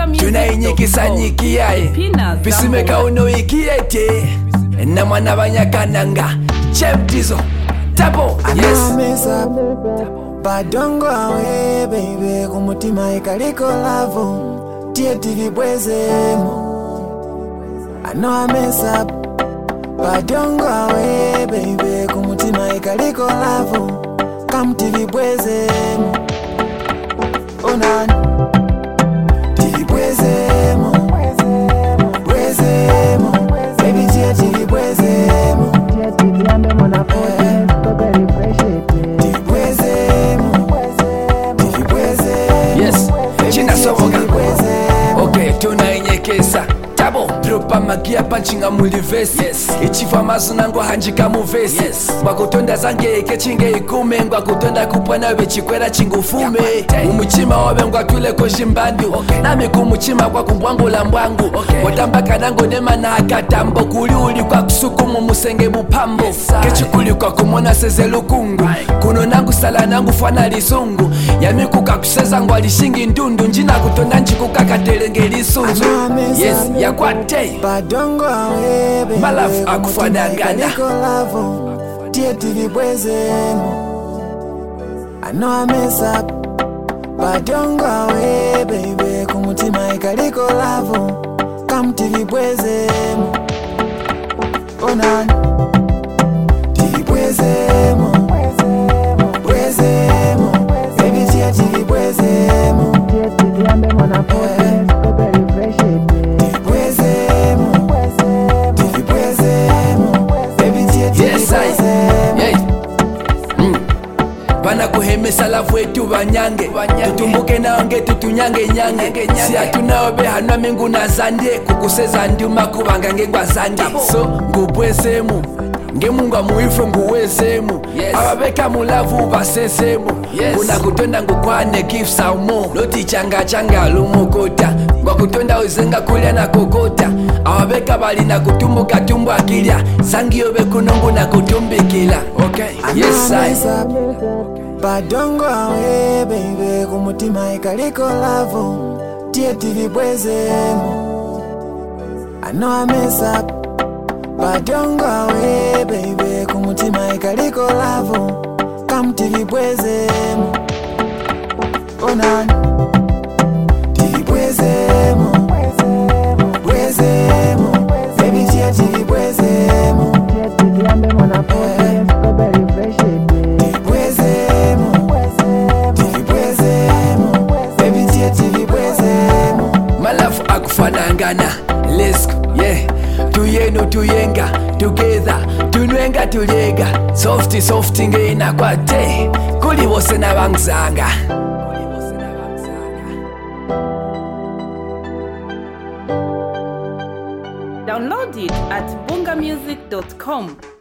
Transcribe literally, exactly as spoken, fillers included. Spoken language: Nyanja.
tunainyikisa nyikiyaye pisimeka uno ikiyete na mwana banyakananga cheptizo tabo yes badongo awe baby kumutima ikaliko lavo tie tilibwezemo I know I mess up badongo awe baby kumutima ikaliko lavo kam tilibwezemo onan tilibwezemo bwezemo baby tie tilibwezemo tie tiliambe mwana pote tobe refresh okay tunainyekesa tabo dropa magia panchinga muli vesi yes. Ichifa mazuna ngo hanjika mu vesi yes. Mwakutonda zange eke chinge ikume ngwakutonda kupwana wechikwera chingufume yeah, umuchima wabe ngwatule ko jimbandu okay. Nami kumuchima kwa kumbwangula mbwangu okay. Watambaka nango nema na akatambo kuli uli kwa kusukumu musenge bupambo yes, kechukuli kwa kumona seze lukungu right. Kuno nangu sala nangu fwana lizungu yami kukakuseza ngwa lishingi ndundu njina kutonda njikukakatelenge lisunzu yes yakwate badongo awe baby malafu akufanangana tie tilibwezemo I know I mess up badongo awe baby kumutima ikaliko lavo kam tilibwezemo onan tilibwezemo bwezemo baby tie tilibwezemo tie tiliambe mwana pote tobe refresh bana kuhemesa lavu etu banyange tutumbuke naonge tutunyange nyange si atunao behanwa mingu na zande kukuseza ndiuma kubanga ngengwa zande so ngubwezemu ngemunga muife nguwezemu yes. Ababeka mulavu basesemu yes. Kuna kutonda ngukwane gifsa umo loti changa changa lumukota kwa kutonda uzenga kulia na kokota ababeka bali na kutumbuka tumbu akilia sangiyo bekunongu na kutumbikila okay yes I badongo awe baby kumutima ikaliko lavo tie tilibwezemo I know I mess up badongo awe baby kumutima ikaliko lavo kam tilibwezemo onan tilibwezemo bwezemo baby tie tilibwezemo tie tiliambe mwana pote tobe refresh malafu akufanangana let's go yeah tuyeno tuyenga together tunwenga tulyega softy softy ngeina kwate kuli bose nabangzanga download it at bunga music dot com.